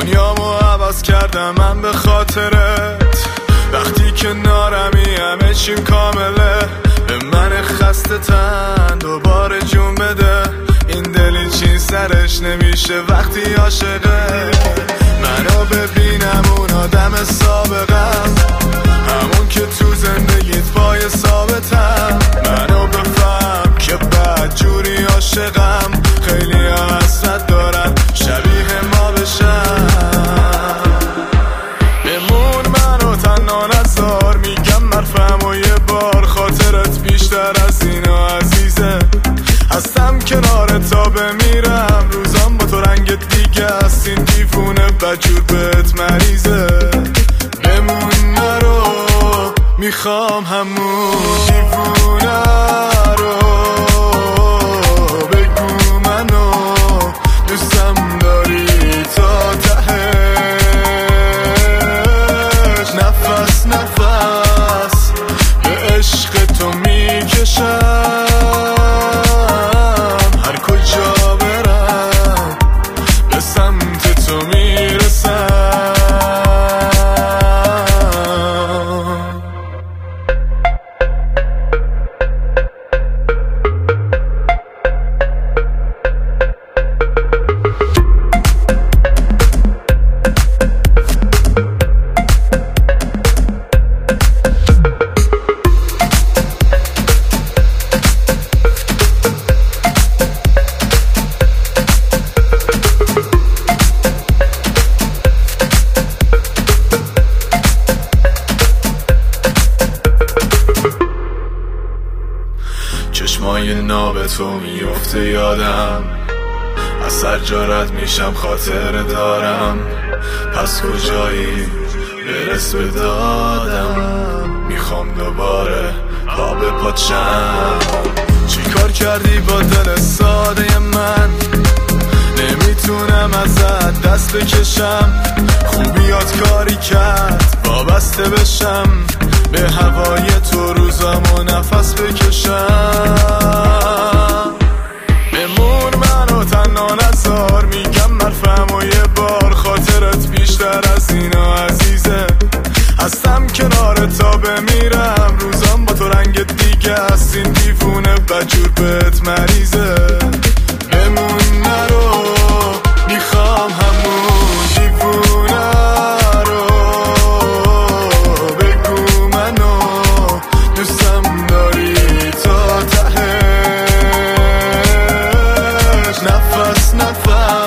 دنیامو عوض کردم من به خاطرت. وقتی کنارمی همه چیم کامله. به من خسته تن دوباره جون بده. این دلی چین سرش نمیشه وقتی عاشقه. منو ببینم اون آدم سابقم، همون که تو زندگیت پای ثابتم. منو بفهم که بد جوری عاشقم. خیلی حسرت دارن شبیه ما بشن. بمون منو تنها نذار، میگم مرفم و یه بار خاطرت بیشتر از اینا عزیزه. هستم کنار تا بمیرم، روزام با تو رنگت دیگه است. این دیوونه بجور بهت مریضه. بمون نرو، میخوام همون دیوونه رو. بگو منو دوستم داری تا تهش. نفس نفس به عشق تو میکشم. هر کجا برم به سمت تو میرسم. چشمای ناب تو میفته یادم، از سر جارت میشم خاطره دارم. پس کجایی برس به دادم، میخوام دوباره پا به پاچم. چی کار کردی با دل ساده من، نمیتونم ازت دست بکشم. خوبیات کاری کرد وابسته بشم، به هوای تو روزامو نفس بکشم. بمون منو تنها نذار، میگم مرفم و یه بار خاطرت بیشتر از اینا عزیزه. هستم کنار تا بمیرم، روزام با تو رنگت دیگه است. این دیوونه بجور بهت مریضه. بمون نرو، میخوام همون دیوونه رو. بگو منو دوستم داری تا تهش. نفس نفس